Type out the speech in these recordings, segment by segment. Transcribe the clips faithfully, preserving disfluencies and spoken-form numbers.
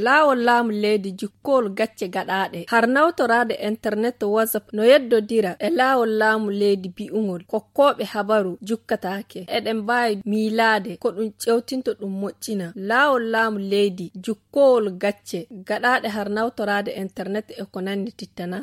laawol laamu leydi jukkol gacce gaɗaɗe har nawtorade internet whatsapp no yeddodira e laawol laamu leydi bi'ugol kokkoɓe habaru jukkatake eɗen mbawi miilade ko ɗum cewtinto ɗum moƴƴina laawol laamu leydi jukkowol gacce gaɗaɗe har nawtorade internet e ko nandi tittana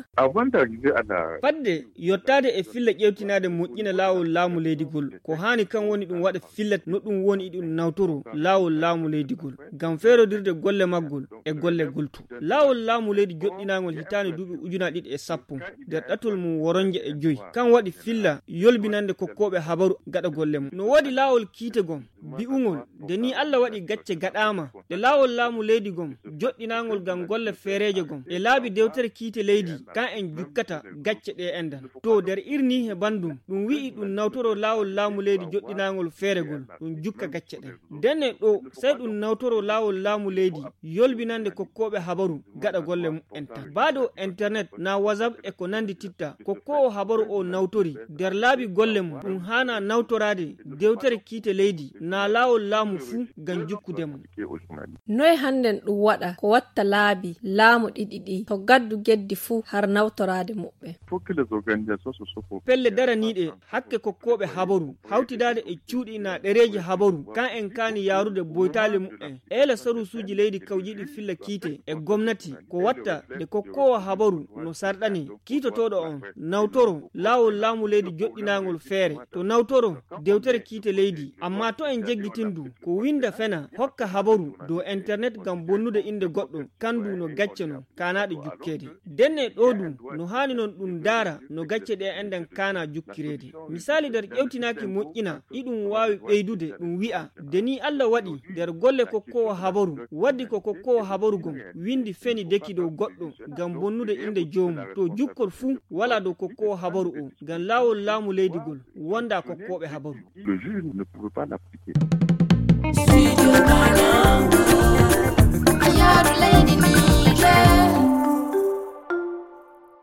fadde yottade e filla ƴewtinade moƴƴina laawol laamu leydigol ko hani kan woni ɗum waɗa fillat no ɗum woni ɗum nawtoro laawol laamu leydigol ngam feerodirde golle maggol e golle gultu laawol laamu leydi joɗɗinagol hitande duuɓi ujuna ɗiɗi e sappo nder ɗatol mum woronje e joyi kan waɗi filla yolbinande kokkoɓe habaru gaɗa golle mum no woodi laawol kiite gom bi'ugol de ni Allah waɗi gacce gaɗama de laawol laamu leydi gom joɗɗinagol ngam golle feereje gom e laabi dewtere kiite leydi kan en jukkata gacce ɗe endan to nder irni he bandum ɗum wi'i ɗum nawtoro laawol laamu leydi joɗɗinagol feeregol ɗum jukka gacce ɗen denne ɗo sey ɗum nawtoro laawol laamu leydi yolbinande kokkoɓe habaru gaɗa golle mum en tan baado internet na whatsapp e ko nandi titta kokkowo habaru o nawtori nder laabi golle mum ɗum hana nawtorade dewtere kiite leydi na laawol laamu fuu ngam jukkude mum noy hannden ɗum waɗa ko watta laabi laamu ɗiɗi ɗi to gaddu geddi fuu har nawtorade muɓɓe pelle daraniɗe hakke kokkoɓe habaru hawtidade e cuuɗi na ɗereji habaru kan en kani yarude boytali mu'en ela sarusuji leydi kawjiɗi filla kiite e gomnati ko watta de kokkowo habaru no sarɗani kiitotoɗo on nawtoro laawol laamu leydi joɗɗinagol feere to nawtoro dewtere kiite leydi amma to en jeggitindu ko winda fena hokka habaru dow internet ngam bonnude inde goɗɗo kandu no gacce no kanaɗe jukkede denne ɗo ɗum no hani non ɗum daara no gacce ɗe enden kana jukkirede misali nder ƴewtinaki moƴƴina iɗum wawi ɓeydude ɗum wi'a deni Allah waɗi nder golle kokkowo habaru waddi ko kokkowo habaru gom windi feni deki dow goɗɗo ngam bonnude inde jomum to jukkol fuu wala dow kokkowo habaru o ngam laawol laamu leydigol wonda kokkoɓe habaru.